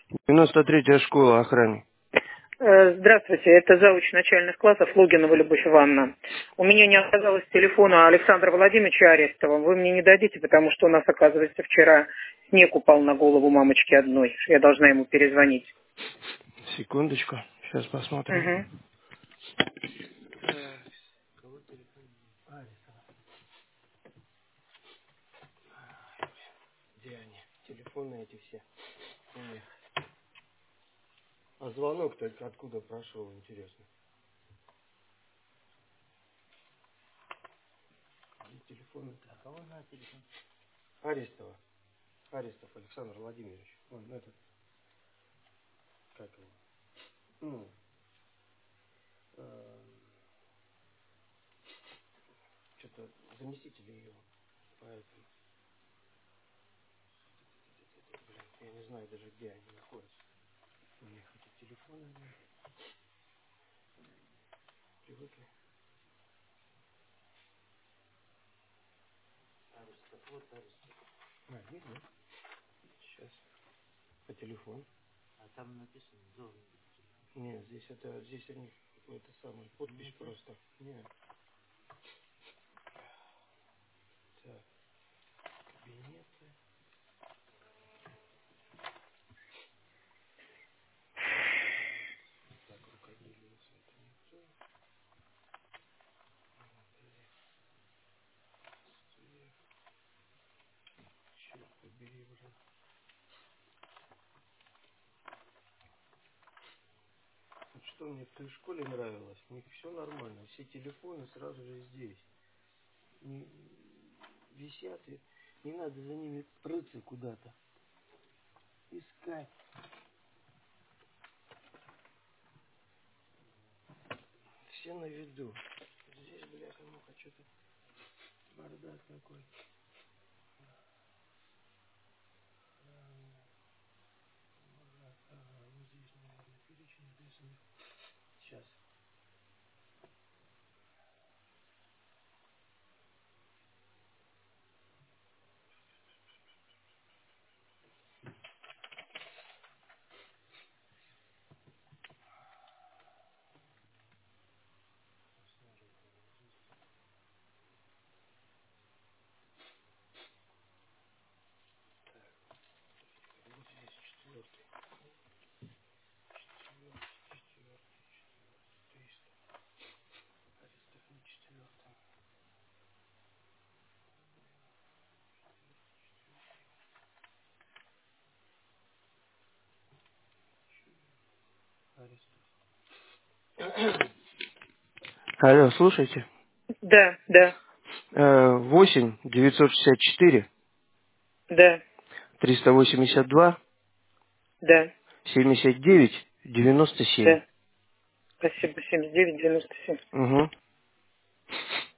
93-я школа охраны. Здравствуйте, это зауч начальных классов Логинова Любовь Ивановна. У меня не оказалось телефона Александра Владимировича Арестова. Вы мне не дадите, потому что у нас, оказывается, вчера снег упал на голову мамочки одной. Я должна ему перезвонить. Секундочку, сейчас посмотрим. Угу. Где они? Телефоны эти все. У них. А звонок только откуда прошел, интересно. Где телефон-то? Кого на телефон? Арестова. Арестов Александр Владимирович. Он этот, как его? Ну, что-то заместители его. Поэтому, блин, я не знаю даже, где они находятся. У них эти телефоны, блин, привыкли. Арестов, вот Арестов. Видно? Сейчас. По телефону. А там написано, должен быть. Нет, здесь они, это самое, подпись просто. Нет. Так, кабинеты. Так, рукоделие. Черт побери, блин. Вот что мне в той школе нравилось, у них все нормально, все телефоны сразу же здесь. Не, висят, и не надо за ними прыться куда-то. Искать. Все на виду. Здесь, бляха-муха, что-то бардак такой. Ага, вот здесь, наверное, перечень написано. Сейчас. Вот здесь четвертый. Четвертый. 300. Арестов на четвертом. Арестов. Алло, слушайте. Да, да, 8 964 да, 382 да, 79 97. да. Спасибо, 7997. Угу.